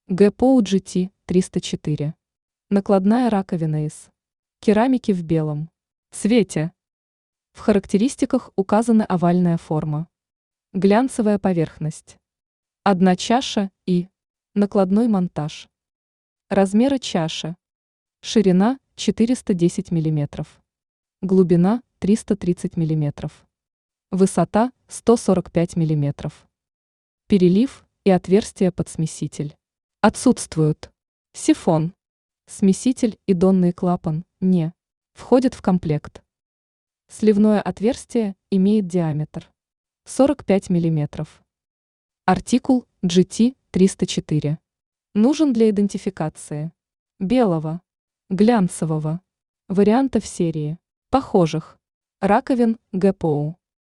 ГПО GT 304. Накладная раковина из керамики в белом цвете. В характеристиках указана овальная форма, глянцевая поверхность, одна чаша и накладной монтаж. Размеры чаши. Ширина 410 мм, глубина 330 мм, высота 145 мм. Перелив и отверстие под смеситель отсутствуют. Сифон, смеситель и донный клапан не входят в комплект. Сливное отверстие имеет диаметр 45 мм. Артикул GT 304 нужен для идентификации белого, глянцевого вариантов серии похожих раковин ГПО.